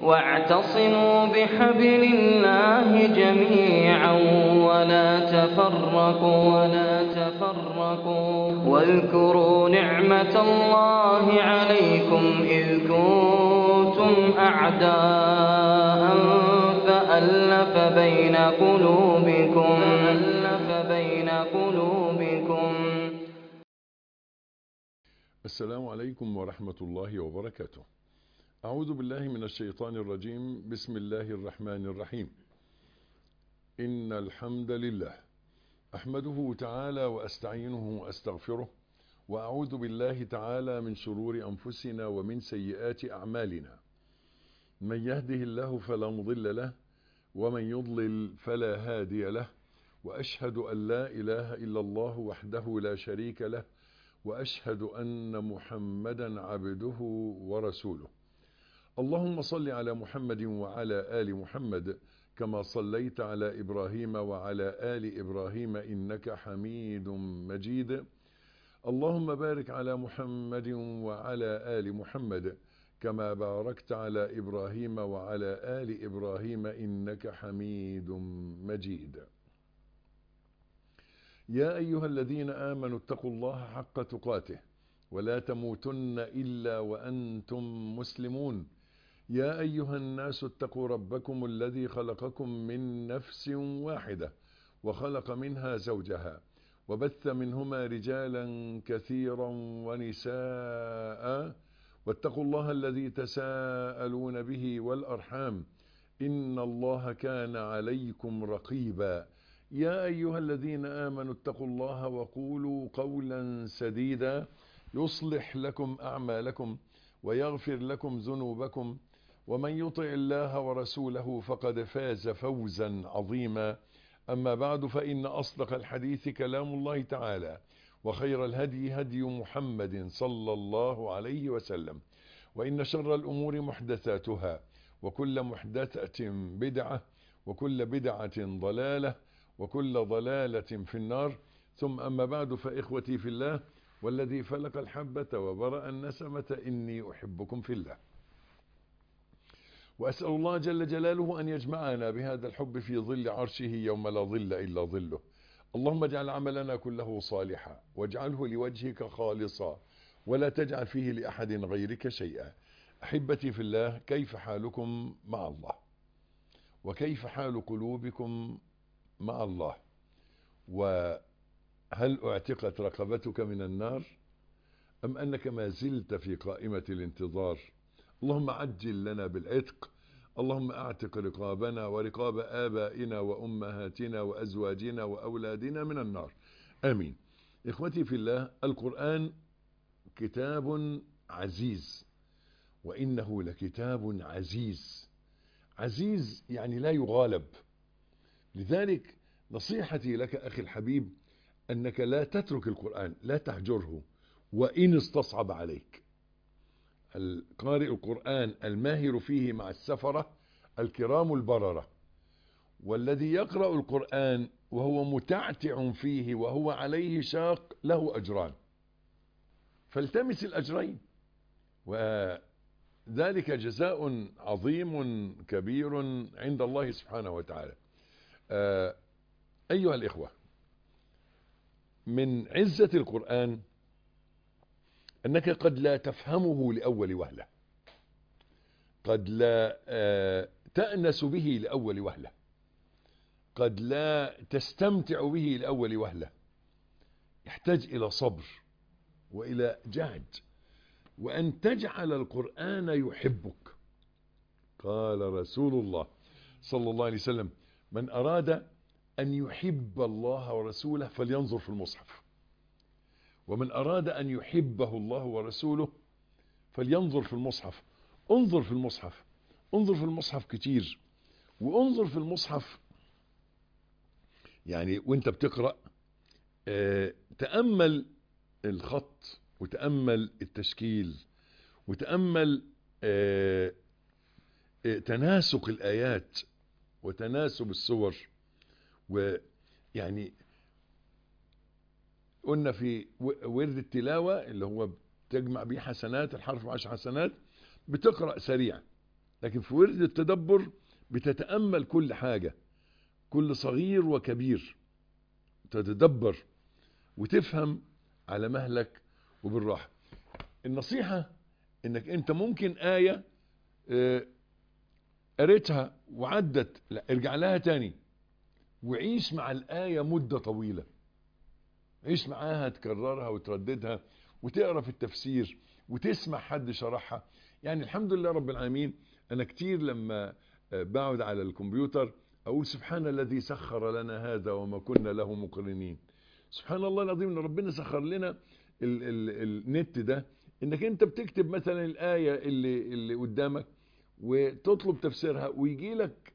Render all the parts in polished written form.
واعتصموا بحبل الله جميعا ولا تفرقوا واذكروا نعمة الله عليكم إذ كنتم أعداء فألف بين قلوبكم. السلام عليكم ورحمة الله وبركاته. أعوذ بالله من الشيطان الرجيم. بسم الله الرحمن الرحيم. إن الحمد لله أحمده تعالى وأستعينه وأستغفره، وأعوذ بالله تعالى من شرور أنفسنا ومن سيئات أعمالنا. من يهده الله فلا مضل له، ومن يضلل فلا هادي له، وأشهد أن لا إله إلا الله وحده لا شريك له، وأشهد أن محمدا عبده ورسوله. اللهم صل على محمد وعلى آل محمد كما صليت على إبراهيم وعلى آل إبراهيم إنك حميد مجيد. اللهم بارك على محمد وعلى آل محمد كما باركت على إبراهيم وعلى آل إبراهيم إنك حميد مجيد. يا أيها الذين آمنوا اتقوا الله حق تقاته ولا تموتن إلا وأنتم مسلمون. يا أيها الناس اتقوا ربكم الذي خلقكم من نفس واحدة وخلق منها زوجها وبث منهما رجالا كثيرا ونساء، واتقوا الله الذي تساءلون به والأرحام إن الله كان عليكم رقيبا. يا أيها الذين آمنوا اتقوا الله وقولوا قولا سديدا يصلح لكم أعمالكم ويغفر لكم ذنوبكم، ومن يطع الله ورسوله فقد فاز فوزا عظيما. أما بعد، فإن أصدق الحديث كلام الله تعالى، وخير الهدي هدي محمد صلى الله عليه وسلم، وإن شر الأمور محدثاتها، وكل محدثة بدعة، وكل بدعة ضلالة، وكل ضلالة في النار. ثم أما بعد، فإخوتي في الله والذي فلق الحبة وبرأ النسمة إني أحبكم في الله، وأسأل الله جل جلاله أن يجمعنا بهذا الحب في ظل عرشه يوم لا ظل إلا ظله. اللهم اجعل عملنا كله صالحا، واجعله لوجهك خالصا، ولا تجعل فيه لأحد غيرك شيئا. أحبتي في الله، كيف حالكم مع الله؟ وكيف حال قلوبكم مع الله؟ وهل اعتقت رقبتك من النار، أم أنك ما زلت في قائمة الانتظار؟ اللهم عجل لنا بالعتق. اللهم اعتق رقابنا ورقاب آبائنا وأمهاتنا وأزواجنا وأولادنا من النار، آمين. إخوتي في الله، القرآن كتاب عزيز، وإنه لكتاب عزيز. عزيز يعني لا يغالب. لذلك نصيحتي لك أخي الحبيب أنك لا تترك القرآن، لا تهجره وإن استصعب عليك. القارئ القرآن الماهر فيه مع السفرة الكرام البررة، والذي يقرأ القرآن وهو متعتع فيه وهو عليه شاق له أجران، فالتمس الأجرين، وذلك جزاء عظيم كبير عند الله سبحانه وتعالى. أيها الإخوة، من عزة القرآن أنك قد لا تفهمه لأول وهلة، قد لا تأنس به لأول وهلة، قد لا تستمتع به لأول وهلة. يحتاج إلى صبر وإلى جهد، وأن تجعل القرآن يحبك. قال رسول الله صلى الله عليه وسلم: من أراد أن يحب الله ورسوله فلينظر في المصحف، ومن أراد أن يحبه الله ورسوله فلينظر في المصحف. انظر في المصحف، انظر في المصحف كتير، وانظر في المصحف يعني وانت بتقرأ تأمل الخط، وتأمل التشكيل، وتأمل تناسق الآيات وتناسب السور. ويعني قلنا في ورد التلاوة اللي هو تجمع بيه حسنات، الحرف 10 حسنات، بتقرأ سريع لكن في ورد التدبر بتتأمل كل حاجة، كل صغير وكبير، تتدبر وتفهم على مهلك وبالراحة. النصيحة انك انت ممكن آية قريتها وعدت، لا ارجع لها تاني وعيش مع الآية مدة طويلة، عيش معاها، تكررها وترددها وتقرأ في التفسير وتسمع حد شرحها. يعني الحمد لله رب العالمين، أنا كتير لما بقعد على الكمبيوتر أقول سبحان الذي سخر لنا هذا وما كنا له مقرنين. سبحان الله العظيم ان ربنا سخر لنا النت ده، انك انت بتكتب مثلا الآية اللي قدامك وتطلب تفسيرها ويجي لك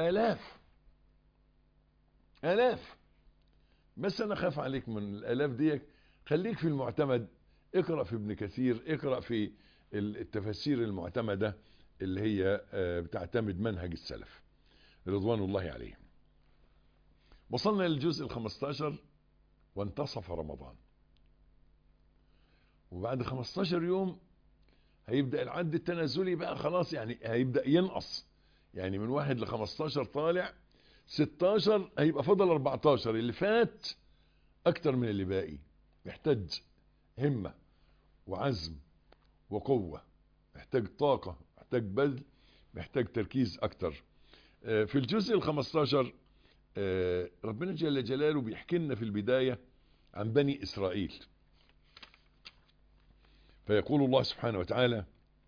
آلاف. بس انا خاف عليك من الآلاف دي، خليك في المعتمد، اقرأ في ابن كثير، اقرأ في التفاسير المعتمدة اللي هي بتعتمد منهج السلف رضوان الله عليهم. وصلنا للجزء 15 وانتصف رمضان، وبعد 15 يوم هيبدأ العد التنازلي بقى خلاص، يعني هيبدأ ينقص، يعني من 1 ل 15 طالع 16 هيبقى فضل 14. اللي فات اكتر من اللي باقي، محتاج همة وعزم وقوة، محتاج طاقة، محتاج بذل، محتاج تركيز اكتر. في الجزء 15 ربنا جل جلاله بيحكي لنا في البداية عن بني إسرائيل، فيقول الله سبحانه وتعالى: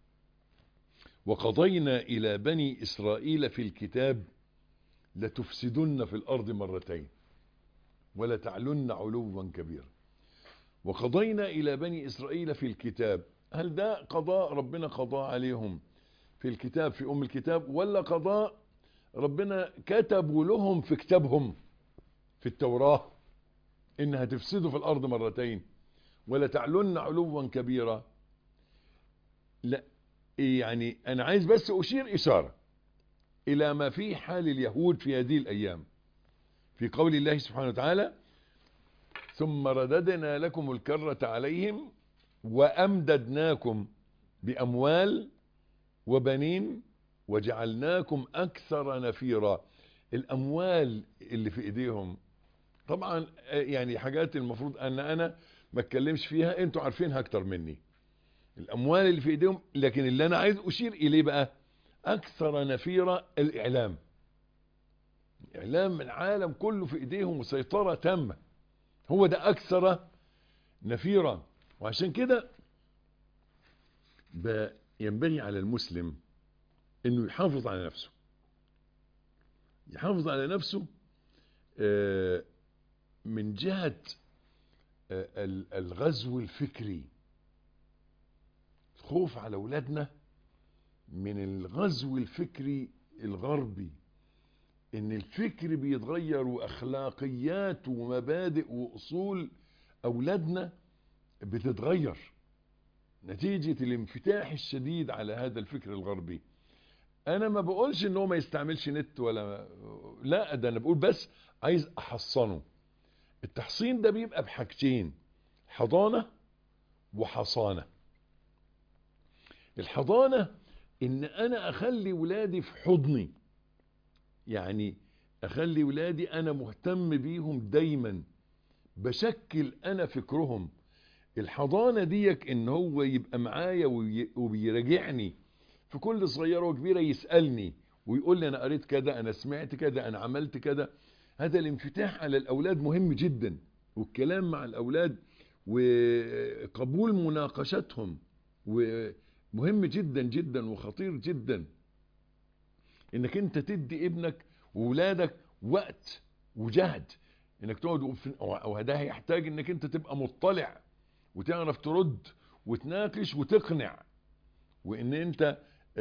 وقضينا إلى بني إسرائيل في الكتاب لتفسدن في الأرض مرتين ولتعلن علوا كبيرا. وقضينا إلى بني إسرائيل في الكتاب، هل ده قضاء ربنا قضاء عليهم في الكتاب في أم الكتاب، ولا قضاء ربنا كتبوا لهم في كتابهم في التوراة إنها تفسدوا في الأرض مرتين ولا تعلن علوا كبيرا؟ لا، يعني أنا عايز بس أشير إشارة إلى ما في حال اليهود في هذه الأيام في قول الله سبحانه وتعالى: ثم رددنا لكم الكرة عليهم وأمددناكم بأموال وبنين وجعلناكم أكثر نفيرا. الأموال اللي في إيديهم طبعا يعني حاجات المفروض أن أنا ما اتكلمش فيها، أنتوا عارفينها أكتر مني، الأموال اللي في إيديهم. لكن اللي أنا عايز أشير إليه بقى أكثر نفيرا، الإعلام من العالم كله في إيديهم وسيطرة تامة، هو ده أكثر نفيرا. وعشان كده ينبغي على المسلم انه يحافظ على نفسه، يحافظ على نفسه من جهة الغزو الفكري، خوف على اولادنا من الغزو الفكري الغربي، ان الفكر بيتغير واخلاقيات ومبادئ واصول اولادنا بتتغير نتيجة الانفتاح الشديد على هذا الفكر الغربي. انا ما بقولش ان هو ما يستعملش نت ولا لا، ده انا بقول بس عايز احصنه. التحصين ده بيبقى بحاجتين: حضانة وحصانة. الحضانة ان انا اخلي ولادي في حضني، يعني اخلي ولادي انا مهتم بيهم دايما، بشكل انا فكرهم. الحضانة ديك ان هو يبقى معايا وبيراجعني في كل صغيرة وكبيرة، يسألني ويقول لي انا قريت كذا، انا سمعت كذا، انا عملت كذا. هذا الانفتاح على الاولاد مهم جدا، والكلام مع الاولاد وقبول مناقشتهم ومهم جدا جدا وخطير جدا، انك انت تدي ابنك وولادك وقت وجهد انك تقعد، وده هيحتاج انك انت تبقى مطلع وتعرف ترد وتناقش وتقنع، وان انت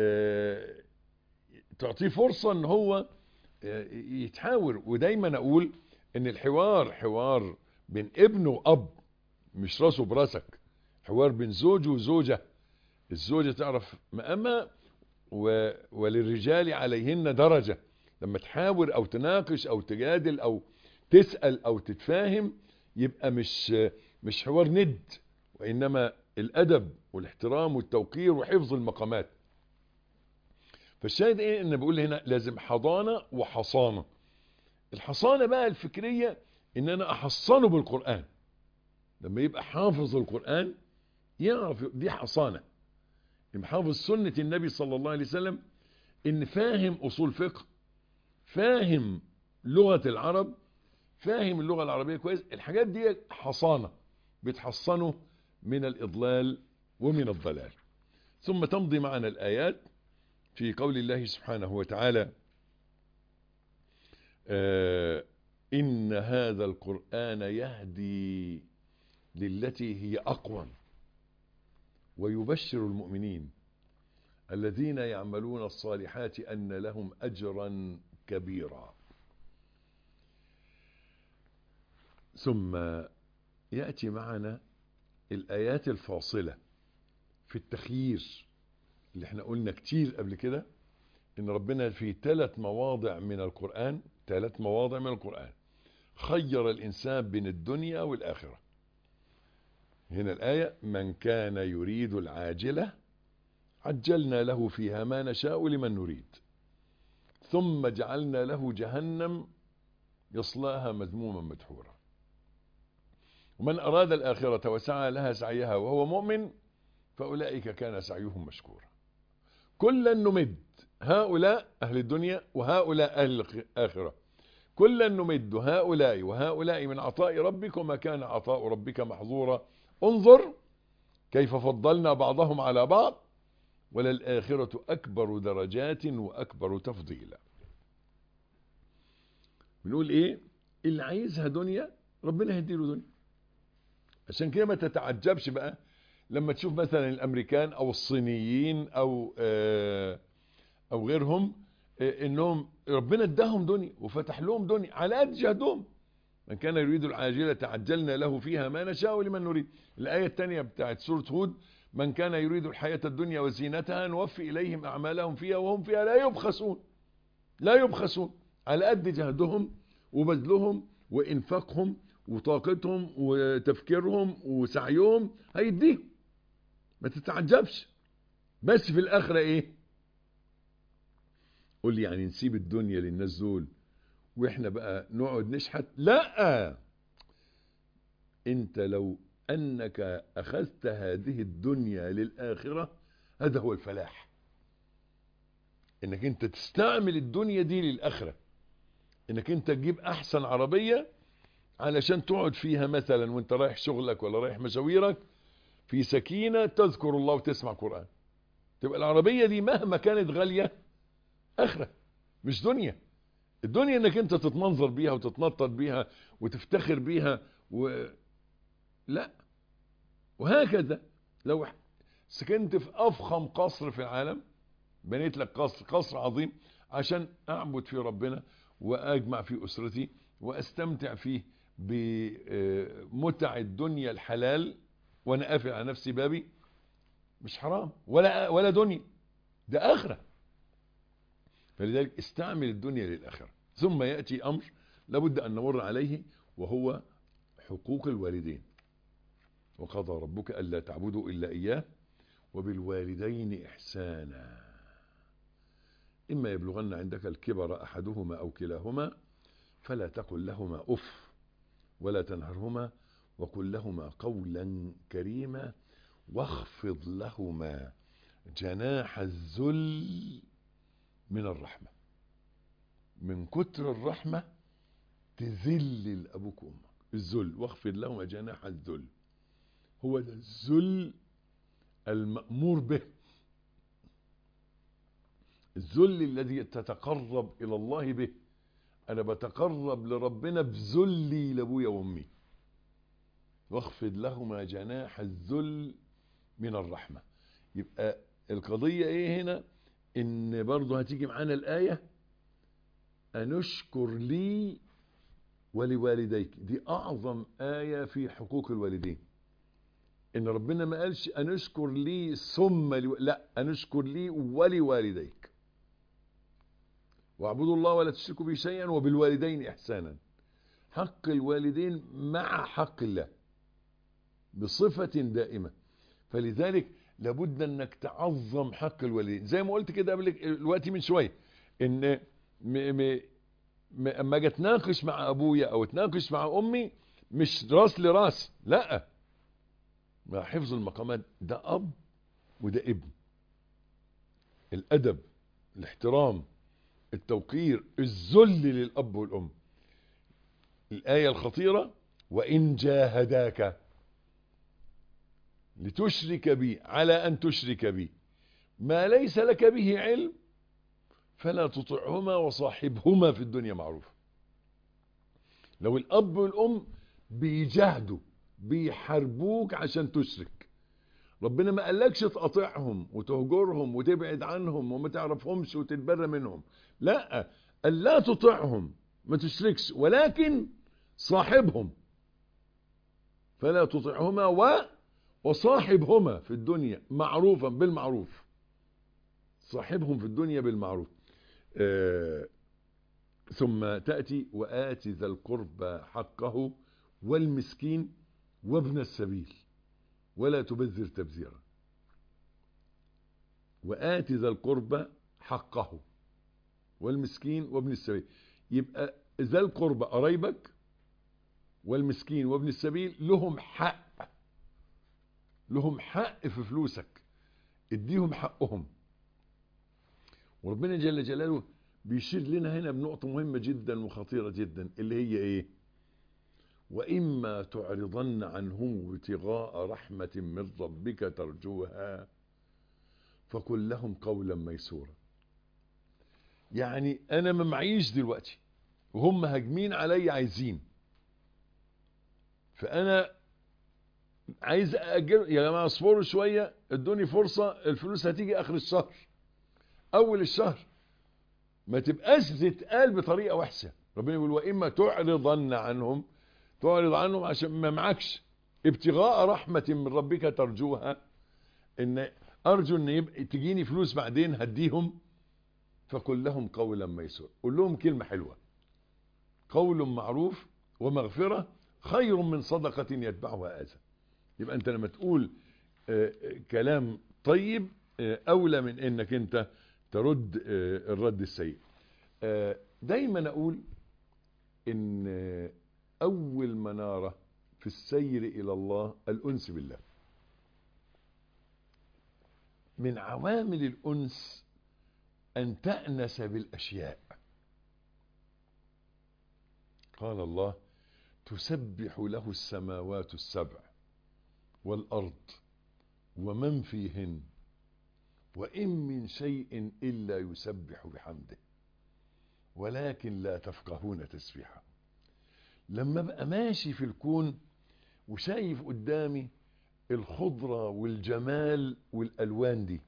تعطيه فرصة ان هو يتحاور. ودايما اقول ان الحوار حوار بين ابن واب، مش راسه براسك، حوار بين زوج وزوجة، الزوجة تعرف مقامها وللرجال عليهن درجة. لما تحاور او تناقش او تجادل او تسأل او تتفاهم، يبقى مش حوار ند، وإنما الأدب والاحترام والتوقير وحفظ المقامات. فالشاهد ايه؟ ان بقول هنا لازم حضانة وحصانة. الحصانة بقى الفكرية ان انا احصنه بالقرآن. لما يبقى حافظ القرآن يعرف دي حصانة. حافظ سنة النبي صلى الله عليه وسلم، ان فاهم اصول فقه، فاهم لغة العرب، فاهم اللغة العربية كويس. الحاجات دي حصانة بتحصنه من الإضلال ومن الضلال. ثم تمضي معنا الآيات في قول الله سبحانه وتعالى: إن هذا القرآن يهدي للتي هي أقوم ويبشر المؤمنين الذين يعملون الصالحات أن لهم أجرا كبيرا. ثم يأتي معنا الآيات الفاصلة في التخيير، اللي احنا قلنا كتير قبل كده ان ربنا في 3 مواضع من القرآن، 3 مواضع من القرآن خير الإنسان بين الدنيا والآخرة. هنا الآية: من كان يريد العاجلة عجلنا له فيها ما نشاء لمن نريد ثم جعلنا له جهنم يصلاها مذموما مدحورا ومن أراد الآخرة وسعى لها سعيها وهو مؤمن فأولئك كان سعيهم مشكورا. كلا نمد هؤلاء أهل الدنيا وهؤلاء أهل الآخرة، كلا نمد هؤلاء وهؤلاء من عطاء ربك وما كان عطاء ربك محظورا انظر كيف فضلنا بعضهم على بعض وللآخرة أكبر درجات وأكبر تفضيلا. بنقول إيه؟ اللي عايزها دنيا ربنا هيديله دنيا. عشان كده ما تتعجبش بقى لما تشوف مثلا الأمريكان أو الصينيين أو غيرهم إنهم ربنا اداهم دنيا وفتح لهم دنيا على قد جهدهم. من كان يريد العاجلة عجلنا له فيها ما نشاء لمن نريد. الآية الثانية بتاعت سورة هود: من كان يريد الحياة الدنيا وزينتها نوفي إليهم أعمالهم فيها وهم فيها لا يبخسون. لا يبخسون، على قد جهدهم وبذلهم وإنفاقهم وطاقتهم وتفكيرهم وسعيهم هيديهم. ما تتعجبش. بس في الآخرة إيه؟ قول لي يعني نسيب الدنيا للناس دول وإحنا بقى نقعد نشحت؟ لا، أنت لو أنك أخذت هذه الدنيا للآخرة هذا هو الفلاح. إنك أنت تستعمل الدنيا دي للآخرة، إنك أنت تجيب أحسن عربية علشان تقعد فيها مثلا وانت رايح شغلك ولا رايح مشاويرك في سكينة تذكر الله وتسمع قرآن. تبقى العربية دي مهما كانت غالية آخرة مش دنيا. الدنيا انك انت تتمنظر بيها وتتنطط بيها وتفتخر بيها لا. وهكذا لو سكنت في أفخم قصر في العالم، بنيت لك قصر عظيم عشان أعبد في ربنا وأجمع في أسرتي وأستمتع فيه بمتع الدنيا الحلال وأنا قافل على نفسي بابي، مش حرام ولا دنيا، ده آخرة. فلذلك استعمل الدنيا للآخرة. ثم يأتي أمر لابد أن نمر عليه وهو حقوق الوالدين. وقضى ربك ألا تعبدوا إلا إياه وبالوالدين إحسانا إما يبلغن عندك الكبر أحدهما أو كلاهما فلا تقل لهما أف ولا تنهرهما وقل لهما قولا كريما واخفض لهما جناح الذل من الرحمة. من كتر الرحمة تذل لأبوك وأمك. الذل، واخفض لهما جناح الذل، هو ده الذل المأمور به، الذل الذي تتقرب إلى الله به. أنا بتقرب لربنا بذلي لأبويا وأمي. واخفض لهما جناح الذل من الرحمة. يبقى القضية إيه هنا؟ إن برضه هتيجي معانا الآية: أنشكر لي ولوالديك. دي أعظم آية في حقوق الوالدين. إن ربنا ما قالش أنشكر لي ثم لا، أنشكر لي ولوالديك. واعبدوا الله ولا تشركوا به شيئا وبالوالدين إحسانا. حق الوالدين مع حق الله بصفة دائمة. فلذلك لابد انك تعظم حق الوالدين. زي ما قلت كده قبل دلوقتي من شويه، ان اما اجي اتناقش مع ابويا او اتناقش مع امي مش راس لراس، لا، مع حفظ المقامات، ده اب وده ابن. الادب، الاحترام، التوقير، الذل للاب والام. الايه الخطيره: وان جاهداك لتشرك بي على ان تشرك بي ما ليس لك به علم فلا تطعهما وصاحبهما في الدنيا معروفا. لو الاب والام بيجاهدوا بيحاربوك عشان تشرك، ربنا ما قالكش تقاطعهم وتهجرهم وتبعد عنهم وما تعرفهمش وتتبرى منهم، لا، قال لا تطعهم، ما تشركش، ولكن صاحبهم. فلا تطعهما وصاحبهما في الدنيا معروفا، بالمعروف. صاحبهم في الدنيا بالمعروف. ثم تأتي وآت ذا القربى حقه والمسكين وابن السبيل ولا تبذر تبذيرا. وآت ذا القربى حقه والمسكين وابن السبيل. يبقى ذا القربى قرايبك، والمسكين وابن السبيل لهم حق، لهم حق في فلوسك، اديهم حقهم. وربنا جل جلاله بيشير لنا هنا بنقطة مهمة جدا وخطيرة جدا، اللي هي ايه؟ وإما تعرضن عنهم ابتغاء رحمة من ربك ترجوها فقل لهم قولا ميسورا. يعني أنا ما معيش دلوقتي وهم هاجمين علي عايزين، فأنا عايز أجر، يا جماعة اصبروا شوية، ادوني فرصة، الفلوس هتيجي آخر الشهر، أول الشهر، ما تبقاش تتقال بطريقة وحشة. ربنا يقول وإما تعرضن عنهم، تعرض عنهم عشان ما معكش، ابتغاء رحمة من ربك ترجوها، ان ارجو ان يبقى تجيني فلوس بعدين هديهم، فقل لهم قولا ميسورا. قول لهم كلمة حلوة، قول معروف ومغفرة خير من صدقة يتبعها أذى. يبقى انت لما تقول كلام طيب اولى من انك انت ترد الرد السيء. دايما اقول ان اول منارة في السير الى الله الانس بالله. من عوامل الانس ان تأنس بالاشياء. قال الله تسبح له السماوات السبع والارض ومن فيهن وان من شيء الا يسبح بحمده ولكن لا تفقهون تسبيحه. لما ابقى ماشي في الكون وشايف قدامي الخضرة والجمال والالوان دي،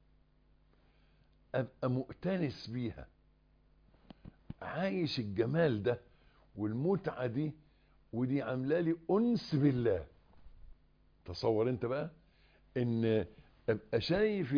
ابقى مؤتنس بيها، عايش الجمال ده والمتعة دي، ودي عامله لي انس بالله. تصور انت بقى ان ابقى شايف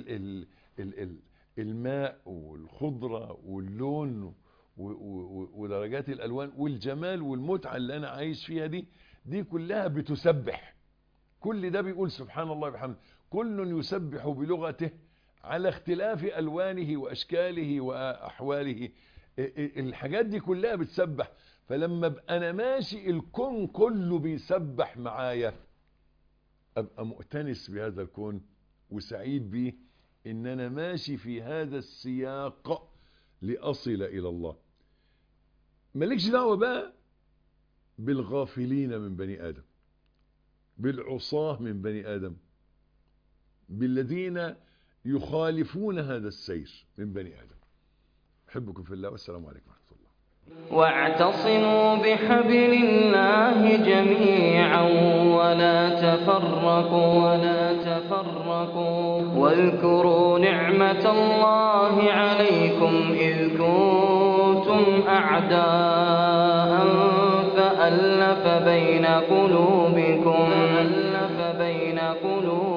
الماء والخضرة واللون ودرجات الالوان والجمال والمتعة اللي انا عايش فيها دي كلها بتسبح. كل ده بيقول سبحان الله بحمده. كل يسبح بلغته على اختلاف الوانه واشكاله واحواله. الحاجات دي كلها بتسبح. فلما ابقى انا ماشي الكون كله بيسبح معايا، ابقى مؤتنس بهذا الكون وسعيد بيه، ان انا ماشي في هذا السياق لاصل الى الله. مالكش دعوة بقى بالغافلين من بني ادم، بالعصاة من بني ادم، بالذين يخالفون هذا السير من بني ادم. احبكم في الله والسلام عليكم ورحمة الله. واعتصموا بحبل الله جميعا ولا تفرقوا واذكروا نعمة الله عليكم إذ كنتم أعداء فألف بين قلوبكم